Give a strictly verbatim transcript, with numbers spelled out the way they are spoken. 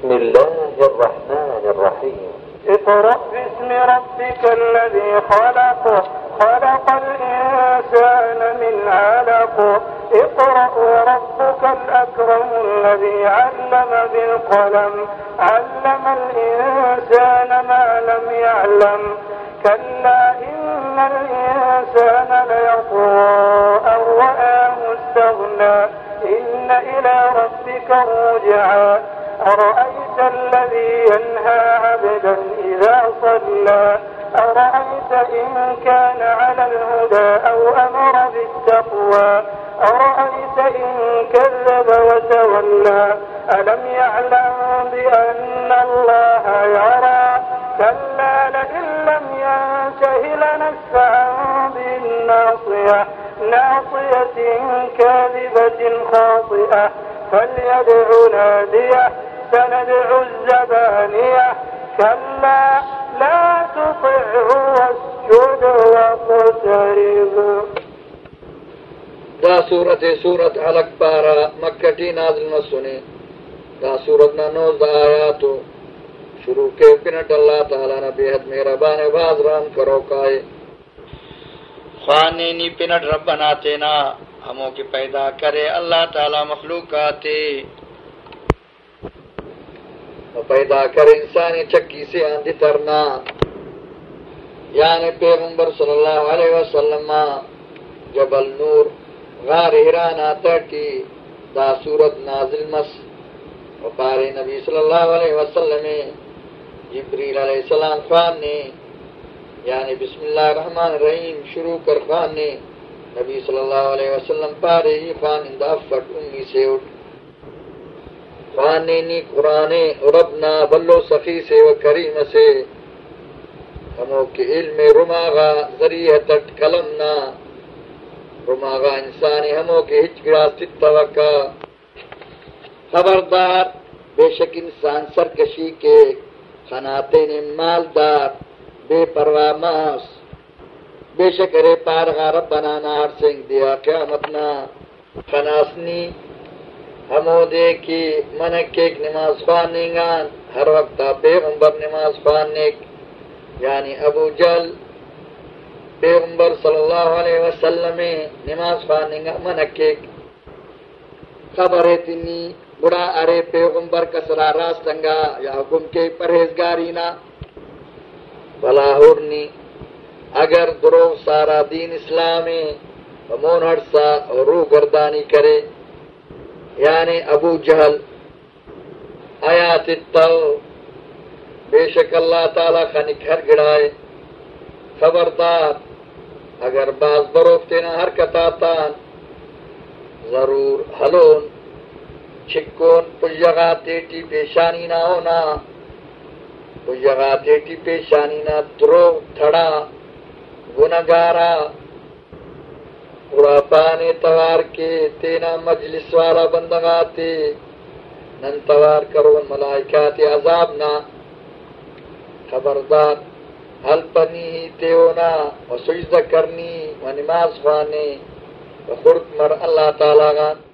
بسم الله الرحمن الرحيم اقرأ باسم ربك الذي خلق خلق الإنسان من علق اقرأ وربك الأكرم الذي علم بالقلم علم الإنسان ما لم يعلم كلا إن الإنسان ليطغى أن رآه استغنى إن إلى ربك رجعا أرأيت الذي ينهى عبدا إذا صلى أرأيت إن كان على الهدى أو أمر بالتقوى أرأيت إن كذب وتولى ألم يعلم بأن الله يرى كلا لئن لم ينته لنسفعا بالناصية ناصية كاذبة خاطئة فليدع ناديه سندع الزبانية كلا لا تطعه واسجد واقترب. دا سورت سورت علق پارا مکٹی نازل مسنے دا سورت نانوز دا آیاتو شروع کے پنٹ اللہ تعالیٰ نے بے حد مہربان باز رام کرو کائے خوانی نی پنٹ ربنا تینا ہموں کی پیدا کرے اللہ تعالیٰ مخلوقاتے پیدا کرے انسانی چکی سے آندھی ترنا یعنی پیغمبر صلی اللہ علیہ وسلم جبل نور غار حران آتاکی دا سورت نازل مس وپارے نبی صلی اللہ علیہ وسلم جبریل علیہ السلام خوان نے یعنی بسم اللہ الرحمن الرحیم شروع کر خوان نے نبی صلی اللہ علیہ وسلم پارے ہی خوان اندہ فٹ امی سے اٹھ خوان نے نی قرآن ربنا بلو سخی سے و کریم سے ہموں کے علم رماغا ذریعہ تٹ کلمنا رماغا انسانی ہموں کے ہچگڑا ست توقع خبردار بے شک انسان سرکشی کے خناتے نے مالدار بے پرواہ ماس بے شک رے پارغا ربنا نار سنگ دیا قیامتنا خناسنی ہمو دے کی منک ایک نماز خواننگان ہر وقت پیغمبر نماز خواننگ یعنی ابو جل پیغمبر صلی اللہ علیہ وسلم نماز خواننگا منک ایک خبر ہے تنی بڑا ارے پیغمبر کسرا راستنگا یا حکم کے پرہیزگاری نا بلاہورنی اگر درو سارا دین اسلامی مون ہرسا اور روح گردانی کرے یعنی ابو جہل آیات التو بے شک اللہ تعالیٰ خنک ہر گڑائے خبردار اگر باز بروفتے نہ حرکت آتان ضرور حلون چھکون پجگا تیٹی پیشانی نہ ہونا پجگا تیٹی پیشانی نہ درو تھڑا گنگارا پانے توار کے تینا مجلس والا بندگاتے نن توار کرون ملائکات عذاب نہ خبردار حل پنی ہی تیونا و سجدہ کرنی و نماز خوانے و خورد مر اللہ تعالیٰ گان